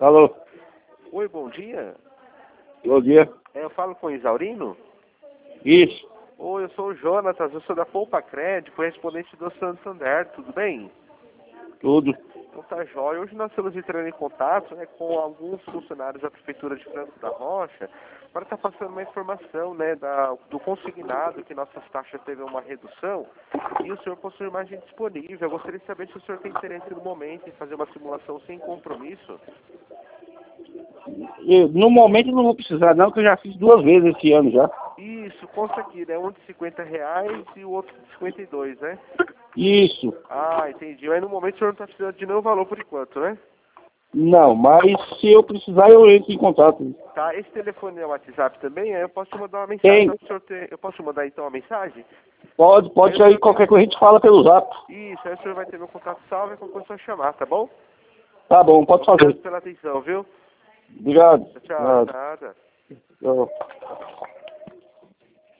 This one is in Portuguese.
Alô, Oi, bom dia. bom dia. Eu falo com o Isaurino? Isso, Oi, eu sou o Jonatas, eu sou da Poupa Crédito, correspondente do Santander, tudo bem? tudo. Então tá jóia. Hoje nós estamos entrando em contato, né, com alguns funcionários da Prefeitura de Franco da Rocha para estar passando uma informação, né, do consignado, que nossas taxas teve uma redução, e o senhor possui imagem disponível. Eu gostaria de saber se o senhor tem interesse no momento em fazer uma simulação sem compromisso. No momento eu não vou precisar não, que eu já fiz 2 vezes esse ano já. Isso, consta aqui, né? Um de R$ 50 e o outro de 52, né? Isso. Ah, entendi. Mas no momento o senhor não está precisando de nenhum valor por enquanto, né? Não, mas se eu precisar eu entro em contato. Tá, esse telefone é o WhatsApp também, aí eu posso te mandar uma mensagem Tem. para o senhor ter... Eu posso te mandar então uma mensagem? Pode aí, qualquer coisa a gente fala pelo zap. Isso, aí o senhor vai ter meu contato salvo e qualquer coisa é só chamar, tá bom? Tá bom, pode Obrigado fazer. pela atenção, viu? Obrigado. Tchau, Nada. de nada. Tchau.